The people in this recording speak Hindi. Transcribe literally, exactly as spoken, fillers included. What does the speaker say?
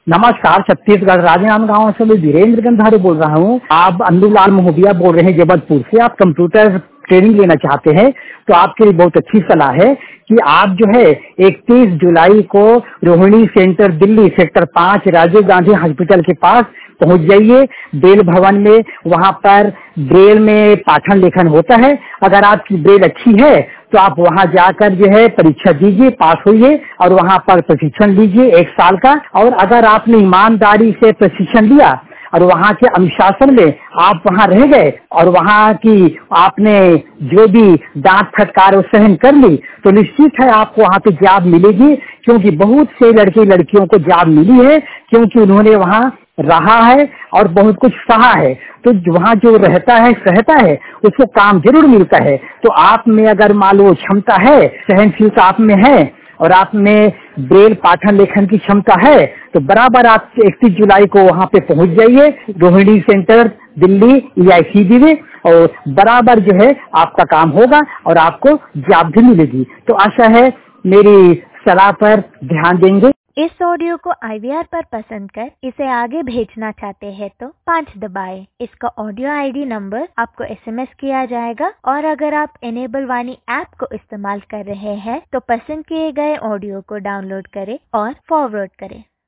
नमस्कार, छत्तीसगढ़ राजनांदगांव से मैं वीरेंद्र गंधारे बोल रहा हूँ। आप अंदुलाल महोबिया बोल रहे हैं जबलपुर से। आप कंप्यूटर ट्रेनिंग लेना चाहते हैं तो आपके लिए बहुत अच्छी सलाह है कि आप जो है इकतीस जुलाई को रोहिणी सेंटर दिल्ली सेक्टर पाँच राजीव गांधी हॉस्पिटल के पास पहुंच जाइए। ब्रेल भवन में वहां पर ब्रेल में पाठन लेखन होता है। अगर आपकी ब्रेल अच्छी है तो आप वहां जाकर जो है परीक्षा दीजिए, पास होइए और वहां पर प्रशिक्षण लीजिए एक साल का। और अगर आपने ईमानदारी से प्रशिक्षण लिया और वहाँ के अनुशासन में आप वहाँ रह गए और वहाँ की आपने जो भी डांट फटकार सहन कर ली तो निश्चित है आपको वहाँ पे जॉब मिलेगी। क्योंकि बहुत से लड़के लड़कियों को जॉब मिली है क्योंकि उन्होंने वहाँ रहा है और बहुत कुछ सहा है। तो वहाँ जो रहता है सहता है उसको काम जरूर मिलता है। तो आप में अगर मान लो क्षमता है, सहनशीलता आप में है और आप में ब्रेल पाठन लेखन की क्षमता है तो बराबर आप इकतीस जुलाई को वहाँ पे पहुँच जाइए Rohini centre Delhi E I C B में और बराबर जो है आपका काम होगा और आपको जॉब भी मिलेगी। तो आशा है मेरी सलाह पर ध्यान देंगे। इस ऑडियो को आई वी आर पर पसंद कर इसे आगे भेजना चाहते हैं तो पाँच दबाएं। इसका ऑडियो आई डी नंबर आपको एस एम एस किया जाएगा और अगर आप इनेबल वाणी ऐप को इस्तेमाल कर रहे हैं तो पसंद किए गए ऑडियो को डाउनलोड करें और फॉरवर्ड करें।